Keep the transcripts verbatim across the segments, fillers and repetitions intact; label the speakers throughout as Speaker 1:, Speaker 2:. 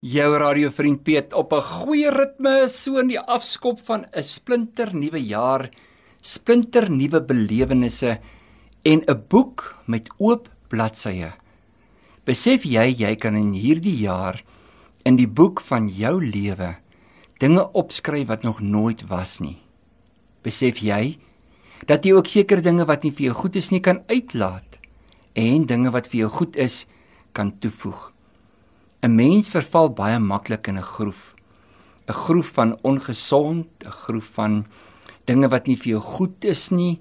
Speaker 1: Jou radiovriend Piet op 'n goeie ritme so in die afskop van 'n splinter nuwe jaar, splinter nuwe belewennisse en 'n boek met oop bladsye. Besef jy jy kan in hierdie jaar in die boek van jou lewe dinge opskryf wat nog nooit was nie. Besef jy dat jy ook sekere dinge wat nie vir jou goed is nie kan uitlaat en dinge wat vir jou goed is kan toevoeg. 'n Mens verval baie maklik in 'n groef. 'n Groef van ongesond, 'n groef van dinge wat nie vir jou goed is nie.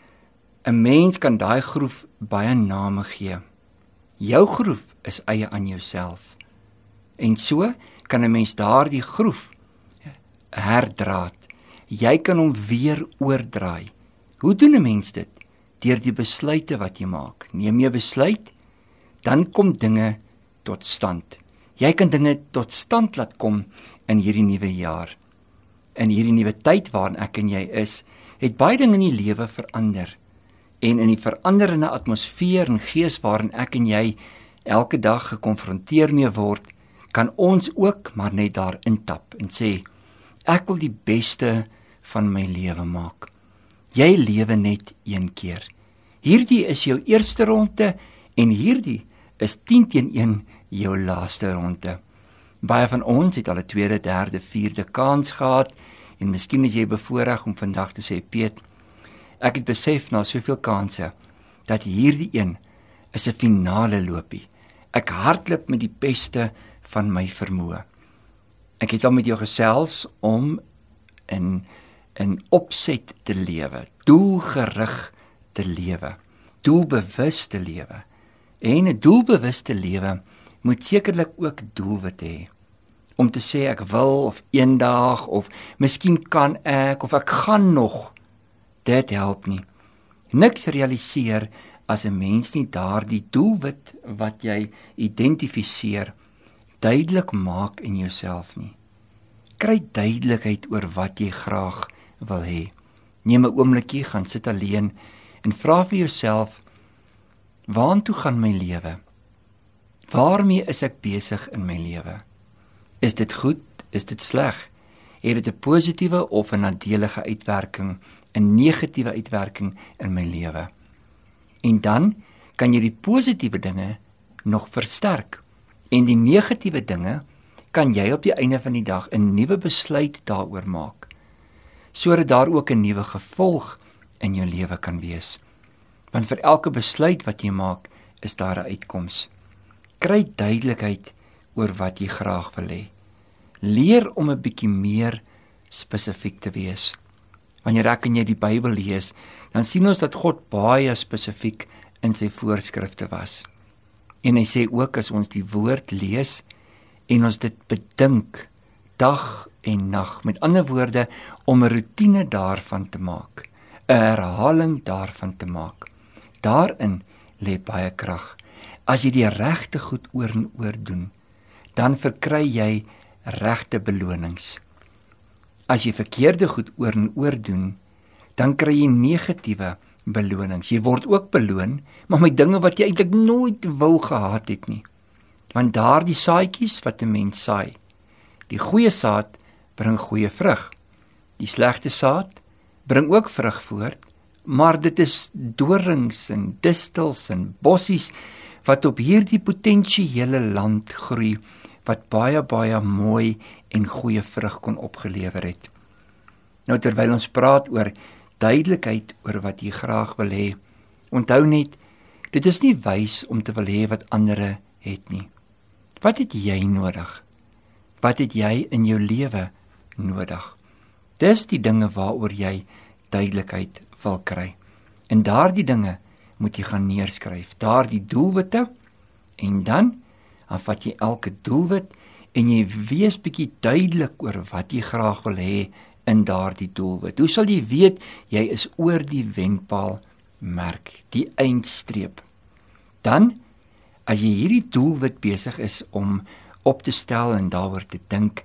Speaker 1: 'n Mens kan daai groef baie name gee. Jou groef is eie aan jouself. En so kan 'n mens daardie groef herdraad. Jy kan hom weer oordraai. Hoe doen 'n mens dit? Deur die besluite wat jy maak. Neem jy besluit, dan kom dinge tot stand. Jy kan dinge tot stand laat kom in hierdie nuwe jaar. In hierdie nuwe tyd waarin ek en jy is, het baie dinge in die lewe verander. En in die veranderende atmosfeer en gees waarin ek en jy elke dag gekonfronteer mee word, kan ons ook maar net daar intap en sê, ek wil die beste van my lewe maak. Jy lewe net een keer. Hierdie is jou eerste ronde en hierdie is tien teen een jou laaste ronde. Baie van ons het al 'n tweede, derde, vierde kans gehad en miskien is jy bevoorreg om vandag te sê, Piet, ek het besef na soveel kansse dat hierdie een is 'n finale loopie. Ek hardloop met die beste van my vermoë. Ek het al met jou gesels om in in opset te lewe, doelgerig te lewe, doelbewus te lewe. En 'n doelbewuste lewe moet sekerlik ook doelwitte hê. Om te sê ek wil of eendag of miskien kan ek of ek gaan nog. Dit help nie. Niks realiseer as 'n mens nie daardie doelwit wat jy identifiseer duidelik maak in jouself nie. Kry duidelikheid oor wat jy graag wil hê. Neem 'n oombliekie, gaan sit alleen en vra vir jouself, waantoe gaan my lewe? Waarmee is ek besig in my lewe? Is dit goed? Is dit sleg? Het dit 'n positiewe of 'n nadelige uitwerking, 'n negatiewe uitwerking in my lewe? En dan kan jy die positiewe dinge nog versterk en die negatiewe dinge kan jy op die einde van die dag 'n nuwe besluit daaroor maak, sodat daar ook 'n nuwe gevolg in jou lewe kan wees. Want vir elke besluit wat jy maak, is daar 'n uitkoms. Kry duidelikheid oor wat jy graag wil hê. Leer om 'n bietjie meer spesifiek te wees. Wanneer ek en jy die Bybel lees, dan sien ons dat God baie spesifiek in sy voorskrifte was. En hy sê ook as ons die woord lees en ons dit bedink dag en nag, met ander woorde om 'n rotine daarvan te maak, 'n herhaling daarvan te maak. Daarin lê baie krag. As jy die regte goed oor en oor doen, dan verkry jy regte belonings. As jy verkeerde goed oor en oor doen, dan kry jy negatiewe belonings. Jy word ook beloon, maar met dinge wat jy eintlik nooit wou gehad het nie. Want daardie saadjies wat 'n mens saai, die goeie saad bring goeie vrug. Die slegte saad bring ook vrug voort, maar dit is dorings en distels en bossies wat op hierdie potensiële land groei, wat baie, baie mooi en goeie vrug kon opgelewer het. Nou terwyl ons praat oor duidelikheid oor wat jy graag wil hê, onthou net, dit is nie wys om te wil hê wat ander het nie. Wat het jy nodig? Wat het jy in jou lewe nodig? Dis die dinge waaroor jy duidelikheid wil kry. En daardie dinge moet jy gaan neerskryf, daardie doelwitte, en dan vat jy elke doelwit en jy wees bietjie duidelik oor wat jy graag wil hê in daardie doelwit. Hoe sal jy weet jy is oor die wenpaal merk, die eindstreep? Dan, as jy hierdie doelwit besig is om op te stel en daaroor te dink,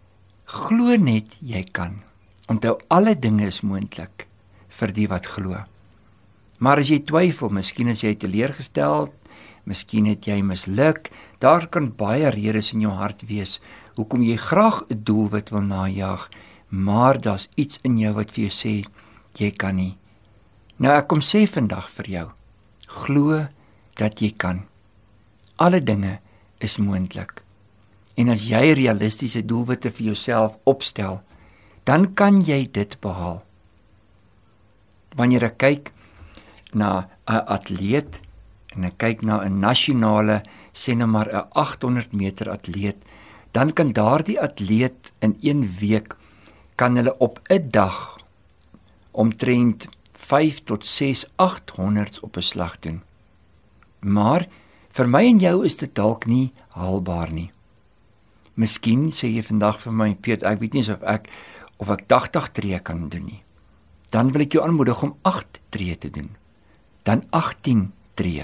Speaker 1: glo net jy kan. Onthou, alle dinge is moontlik vir die wat glo. Maar as jy twyfel, miskien as jy teleurgestel, Miskien het jy misluk. Daar kan baie redes in jou hart wees hoekom jy graag 'n doelwit wil najag, maar daar's iets in jou wat vir jou sê jy kan nie. Nou ek kom sê vandag vir jou, glo dat jy kan. Alle dinge is moontlik. En as jy realistiese doelwitte vir jouself opstel, dan kan jy dit behaal. Wanneer ek kyk na 'n atleet en ek kyk na 'n nasionale, sê nou maar 'n agt honderd meter atleet, dan kan daardie atleet in een week kan hulle op 'n dag omtrent vyf tot ses agt honderd op 'n slag doen. Maar vir my en jou is dit dalk nie haalbaar nie. Miskien sê jy vandag vir my, Piet, ek weet nie of ek of ek tagtig tree kan doen nie. Dan wil ek jou aanmoedig om agt tree te doen. Dan agttien tree.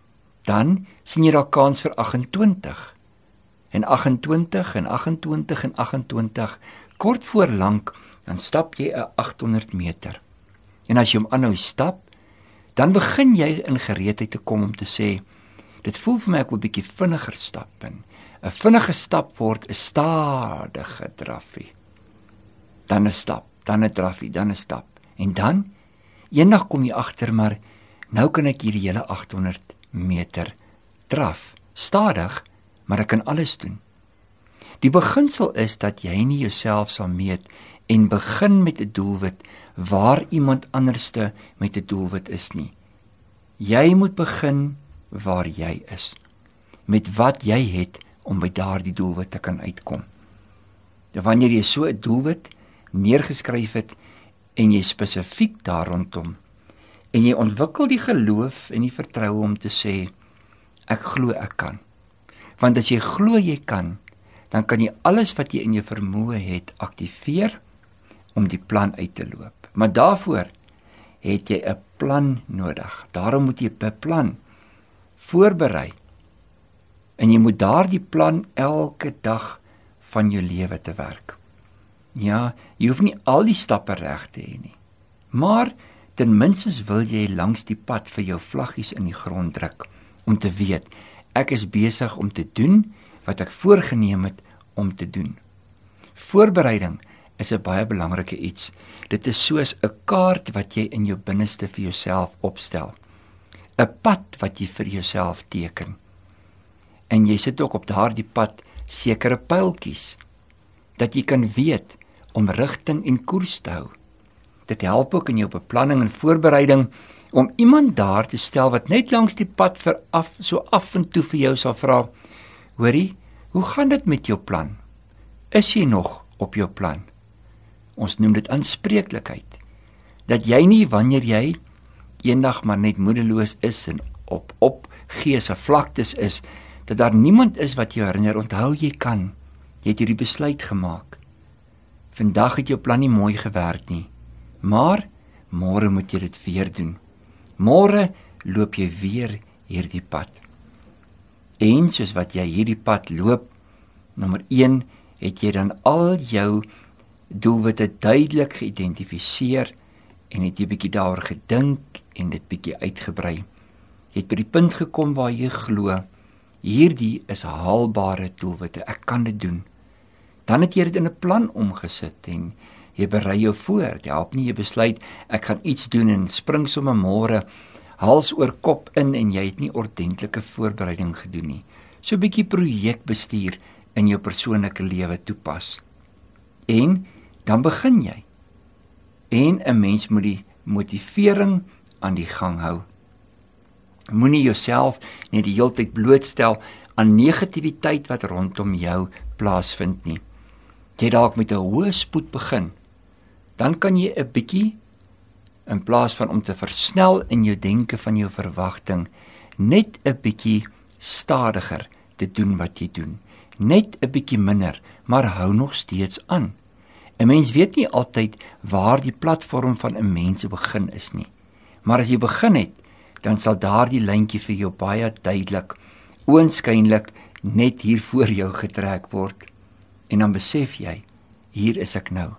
Speaker 1: Dan sien jy dalk kans vir agt en twintig. En agt en twintig en agt en twintig en agt en twintig, kort voor lank, dan stap jy 'n agt honderd meter. En as jy hom aanhou stap, dan begin jy in gereedheid te kom om te sê, dit voel vir my ek wil 'n bietjie vinniger stap in. 'n Vinnige stap word 'n stadige draffie. Dan 'n stap, dan 'n draffie, dan 'n stap. En dan, eendag kom jy agter, maar nou kan ek hierdie hele agt honderd meter draf. Stadig, maar ek kan alles doen. Die beginsel is dat jy nie jouself sal meet en begin met 'n doelwit waar iemand anderste met 'n doelwit is nie. Jy moet begin waar jy is, met wat jy het om by daardie doelwit te kan uitkom. Wanneer jy so 'n doelwit neergeskryf het en jy spesifiek daar rondom en jy ontwikkel die geloof en die vertroue om te sê, ek glo ek kan. Want as jy glo jy kan, dan kan jy alles wat jy in jou vermoë het aktiveer om die plan uit te loop. Maar daarvoor het jy 'n plan nodig. Daarom moet jy beplan, voorberei. En jy moet daardie plan elke dag van jou lewe te werk. Ja, jy hoef nie al die stappe reg te hê nie. Maar ten minste wil jy langs die pad vir jou vlaggies in die grond druk om te weet, ek is besig om te doen wat ek voorgenem het om te doen. Voorbereiding is 'n baie belangrike iets. Dit is soos 'n kaart wat jy in jou binneste vir jouself opstel. 'n Pad wat jy vir jouself teken. En jy sit ook op daardie pad sekere pyltjies dat jy kan weet om rigting en koers te hou. Dit help ook in jou beplanning en voorbereiding om iemand daar te stel wat net langs die pad vir af, so af en toe vir jou sal vra, hoorie, hoe gaan dit met jou plan? Is jy nog op jou plan? Ons noem dit aanspreeklikheid. Dat jy nie wanneer jy eendag maar net moedeloos is en op opgeese vlaktes is, dat daar niemand is wat jou herinner, onthou jy kan. Jy het hierdie besluit gemaak. Vandag het jou plan nie mooi gewerk nie, maar môre moet jy dit weer doen. Môre loop jy weer hierdie pad. En soos wat jy hierdie pad loop, nommer een, het jy dan al jou doelwitte duidelik geïdentifiseer en het jy bietjie daaroor gedink en dit bietjie uitgebrei. Jy het by die punt gekom waar jy glo, hierdie is haalbare doelwitte, ek kan dit doen. Dan het jy dit in 'n plan omgesit en jy berei jou voor. Jy help nie jy besluit ek gaan iets doen en spring sommer môre hals oor kop in en jy het nie ordentlike voorbereiding gedoen nie. So 'n bietjie projekbestuur in jou persoonlike lewe toepas. En dan begin jy. En 'n mens moet die motivering aan die gang hou. Moenie jouself net die hele tyd blootstel aan negativiteit wat rondom jou plaasvind nie. Jy dalk met 'n hoë spoed begin. Dan kan jy 'n bietjie, in plaas van om te versnel in jou denke van jou verwagting, net 'n bietjie stadiger te doen wat jy doen. Net 'n bietjie minder, maar hou nog steeds aan. 'n Mens weet nie altyd waar die platform van 'n mens se begin is nie. Maar as jy begin het, dan sal daardie lyntjie vir jou baie duidelik, oënskynlik net hier voor jou getrek word. En dan besef jy, hier is ek nou.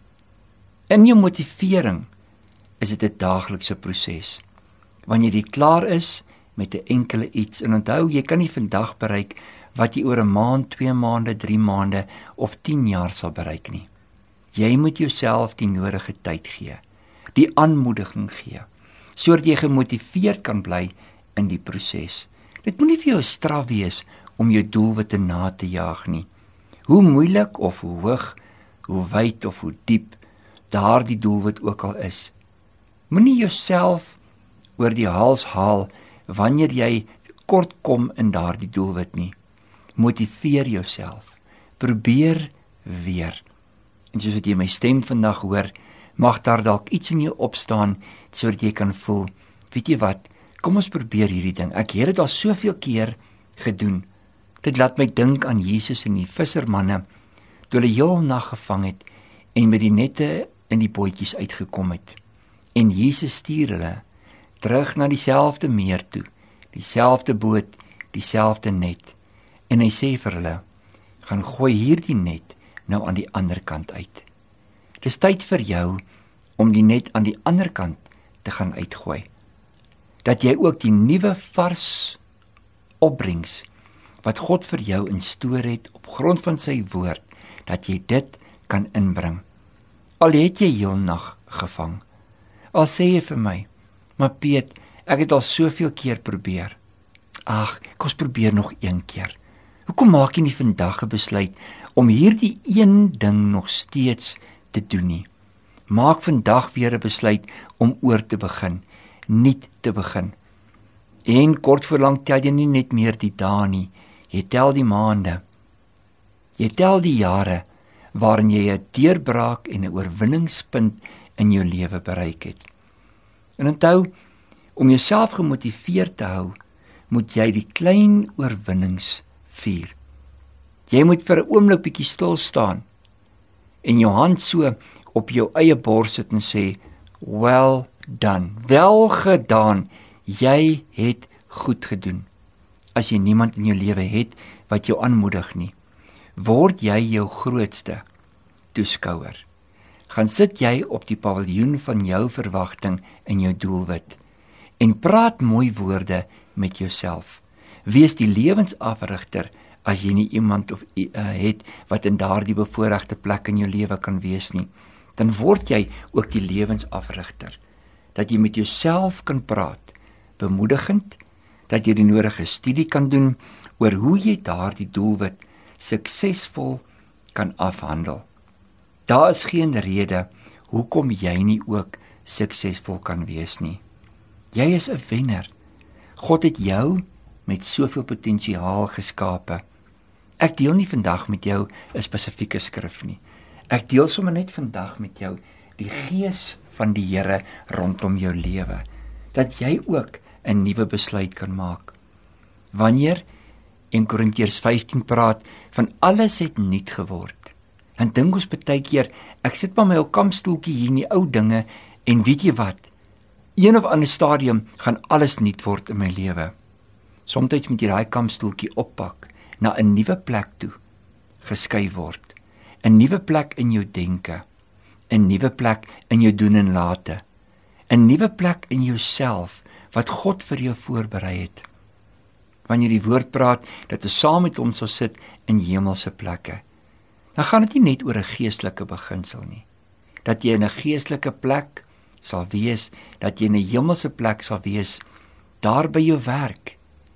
Speaker 1: In jou motivering is dit 'n daaglikse proses. Wanneer jy klaar is met 'n enkele iets. En onthou, jy kan nie vandag bereik wat jy oor 'n maand, twee maande, drie maande of tien jaar sal bereik nie. Jy moet jouself die nodige tyd gee, die aanmoediging gee, sodat jy gemotiveerd kan bly in die proses. Dit moet nie vir jou 'n straf wees om jou doelwitte na te jaag nie. Hoe moeilik of hoe hoog, hoe wyd of hoe diep daardie doelwit ook al is. Moenie jouself oor die hals haal wanneer jy kort kom in daardie doelwit nie. Motiveer jouself. Probeer weer. En soos wat jy my stem vandag hoor, mag daar dalk iets in jou opstaan sodat jy kan voel, weet jy wat, kom ons probeer hierdie ding. Ek het dit al soveel keer gedoen. Dit laat my dink aan Jesus en die vissermanne, toe hulle heel nag gevang het en met die nette in die bootjies uitgekom het. En Jesus stuur hulle terug na dieselfde meer toe, dieselfde boot, dieselfde net. En hy sê vir hulle, gaan gooi hierdie net nou aan die ander kant uit. Dis tyd vir jou om die net aan die ander kant te gaan uitgooi. Dat jy ook die nuwe vars opbrengs wat God vir jou instoor het op grond van sy woord, dat jy dit kan inbring. Al het jy heel nag gevang. Al sê jy vir my, maar Piet, ek het al soveel keer probeer. Ag, kom ons probeer nog een keer. Hoekom maak jy nie vandag 'n besluit om hierdie een ding nog steeds te doen nie? Maak vandag weer 'n besluit om oor te begin, nuut te begin. En kort voor lank tel jy nie net meer die dae nie, jy tel die maande. Jy tel die jare waarin jy 'n deurbraak en 'n oorwinningspunt in jou lewe bereik het. En onthou, om jouself gemotiveerd te hou, moet jy die klein oorwinnings vier. Jy moet vir 'n oomblik bietjie stil staan en jou hand so op jou eie bors sit en sê, well done, wel gedaan, jy het goed gedoen. As jy niemand in jou lewe het wat jou aanmoedig nie, word jy jou grootste toeskouer. Gaan sit jy op die paviljoen van jou verwagting en jou doelwit en praat mooi woorde met jouself. Wees die lewensafrigter as jy nie iemand of uh, het wat in daardie bevoorregte plek in jou lewe kan wees nie. Dan word jy ook die lewensafrigter. Dat jy met jouself kan praat, bemoedigend, dat jy die nodige studie kan doen oor hoe jy daardie doelwit suksesvol kan afhandel. Daar is geen rede hoekom jy nie ook suksesvol kan wees nie. Jy is 'n wenner. God het jou met soveel potensiaal geskape. Ek deel nie vandag met jou 'n spesifieke skrif nie. Ek deel sommer net vandag met jou die gees van die Here rondom jou lewe, dat jy ook 'n nuwe besluit kan maak. Wanneer in Korintiërs vyftien praat van alles het nuut geword, dan dink ons baie keer, ek sit maar my ou kampstoeltjie hier in die ou dinge en weet jy wat, een of ander stadium gaan alles nuut word in my lewe. Somstyds moet jy daai kampstoeltjie oppak, na 'n nuwe plek toe geskuif word. 'n Nuwe plek in jou denke, 'n nuwe plek in jou doen en late, 'n nuwe plek in jouself wat God vir jou voorberei het. Wanneer die woord praat dat ons saam met hom sal sit in hemelse plekke, dan gaan dit nie net oor 'n geestelike beginsel nie. Dat jy in 'n geestelike plek sal wees, dat jy in 'n hemelse plek sal wees, daar by jou werk.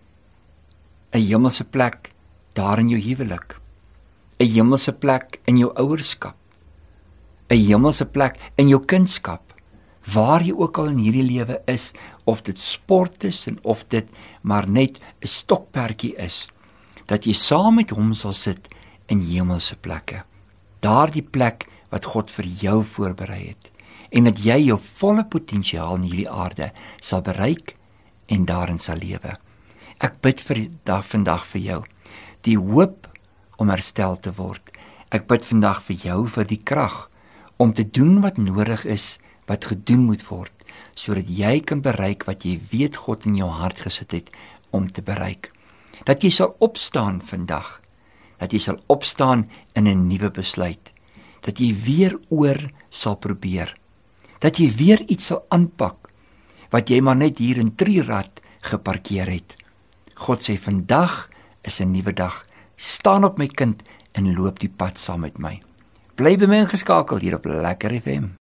Speaker 1: 'n Hemelse plek daar in jou huwelik. 'n Hemelse plek in jou ouerskap. 'n Hemelse plek in jou kindskap. Waar jy ook al in hierdie lewe is, of dit sport is en of dit maar net 'n stokperdjie is, dat jy saam met hom sal sit in hemelse plekke. Daardie plek wat God vir jou voorberei het, en dat jy jou volle potensiaal in hierdie aarde sal bereik en daarin sal lewe. Ek bid vir dag vandag vir jou, die hoop om herstel te word. Ek bid vandag vir jou vir die krag om te doen wat nodig is, wat gedoen moet word, sodat jy kan bereik wat jy weet God in jou hart gesit het om te bereik. Dat jy sal opstaan vandag, dat jy sal opstaan in 'n nuwe besluit, dat jy weer oor sal probeer, dat jy weer iets sal aanpak, wat jy maar net hier in Triarad geparkeer het. God sê vandag is 'n nuwe dag. Staan op my kind en loop die pad saam met my. Bly by my ingeskakel hier op Lekker F M.